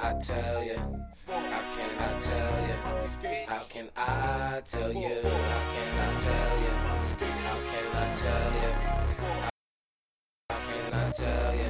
I tell you? How can I tell you? How can I tell you? How can I tell you? How can I tell you? How can I tell you?